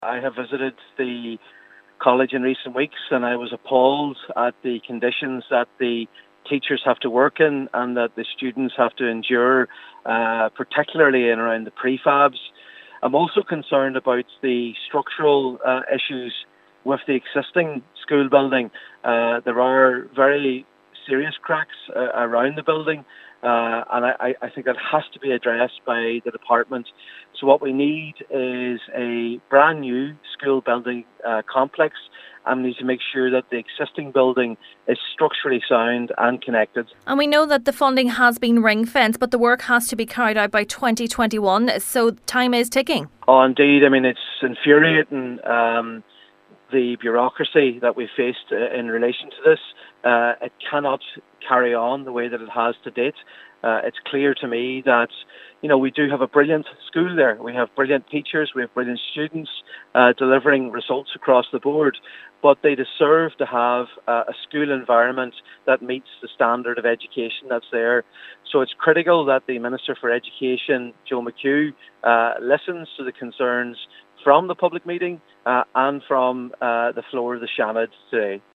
I have visited the college in recent weeks and I was appalled at the conditions that the teachers have to work in and that the students have to endure, particularly in around the prefabs. I'm also concerned about the structural issues with the existing school building. There are very serious cracks around the building, and I think that has to be addressed by the department. So what we need is a brand new school building complex, and we need to make sure that the existing building is structurally sound and connected. And we know that the funding has been ring-fenced, but the work has to be carried out by 2021, so time is ticking. Oh, indeed. I mean, it's infuriating, the bureaucracy that we faced in relation to this. It cannot carry on the way that it has to date. It's clear to me that, we do have a brilliant school there. We have brilliant teachers, we have brilliant students delivering results across the board, but they deserve to have a school environment that meets the standard of education that's there. So it's critical that the Minister for Education, Joe McHugh, listens to the concerns from the public meeting and from the floor of the Seanad today.